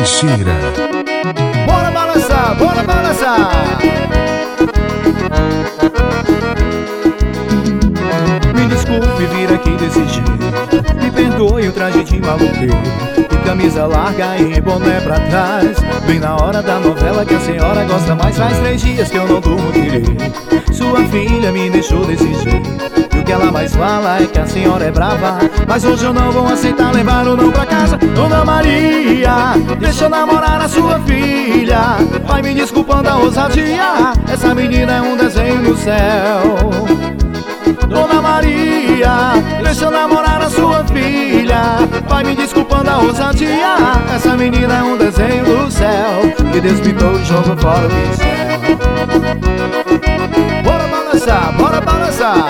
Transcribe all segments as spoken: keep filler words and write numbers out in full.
Teixeira. Bora balançar, bora balançar. Me desculpe vir aqui desse jeito, me perdoe o traje de maluqueiro, e camisa larga e boné pra trás, bem na hora da novela que a senhora gosta mais. Faz três dias que eu não durmo direito, sua filha me deixou desse jeito, e o que ela mais fala é que a senhora é brava. Mas hoje eu não vou aceitar levar o não pra casa. Dona Maria, deixa eu namorar a sua filha, vai me desculpando a ousadia, essa menina é um desenho no céu. Dona Maria, deixa eu namorar a sua filha, vai me desculpando a ousadia, essa menina é um desenho do céu, que Deus pintou e jogou fora o pincel. Bora balançar, bora balançar.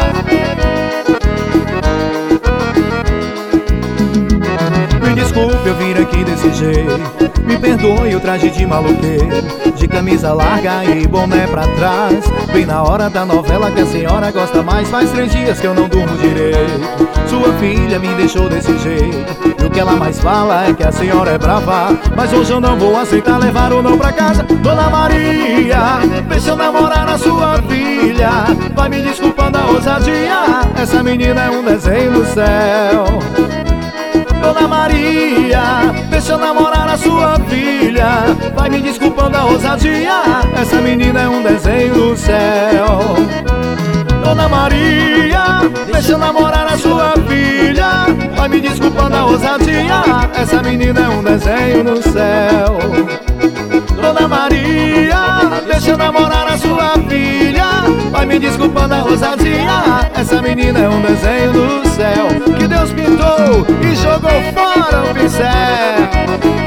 Me desculpe eu vir aqui desse jeito, me perdoe o traje de maluqueiro, de camisa larga e boné pra trás, bem na hora da novela que a senhora gosta mais. Faz três dias que eu não durmo direito, sua filha me deixou desse jeito, e o que ela mais fala é que a senhora é brava. Mas hoje eu não vou aceitar levar o não pra casa. Dona Maria, deixa eu namorar a sua filha, vai me desculpando a ousadia, essa menina é um desenho do céu. Dona Maria, deixa eu namorar a sua filha, vai me desculpando a ousadia, essa menina é um desenho do céu. Dona Maria, deixa eu namorar a sua filha, vai me desculpando a ousadia, essa menina é um desenho no céu. Dona Maria, deixa eu namorar a sua filha, vai me desculpando a ousadia, essa menina é um desenho do céu, que Deus pintou e jogou fora o pincel.